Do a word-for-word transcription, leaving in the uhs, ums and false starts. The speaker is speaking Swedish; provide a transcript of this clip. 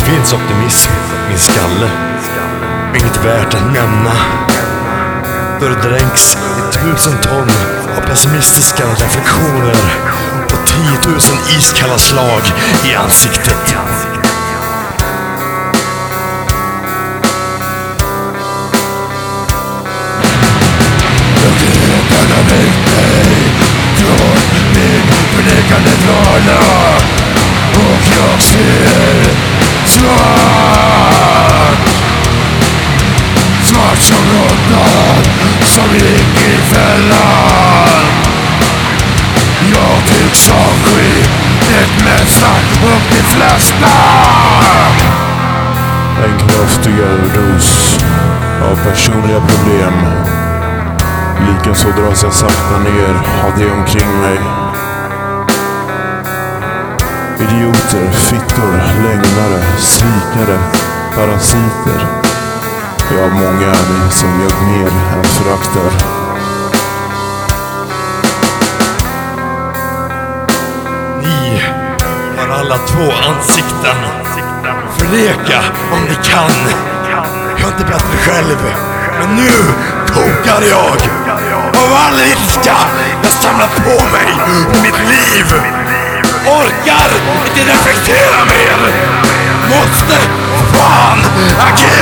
finns optimism i min skalle, inget värt att nämna. Då det dränks i tusen ton av pessimistiska reflektioner och tiotusen iskalla slag i ansiktet. Jag har väckt mig från min förnekande dvala, och jag ser svart, svart som råttan som gick i fällan. Jag tycks avsky det mesta och de flesta. En kraftigare dos av personliga problem. Likaså dras jag sakta ner av det omkring mig. Idioter, fittor, lögnare, svikare, parasiter. Ja, många är det som jag mer än föraktar. Ni har alla två ansikten. Förleka om ni kan. Jag har inte bättre själv, men nu kokar jag av all ilska jag samlat på mig i mitt liv. Orkar inte reflektera mer. Måste fan agera.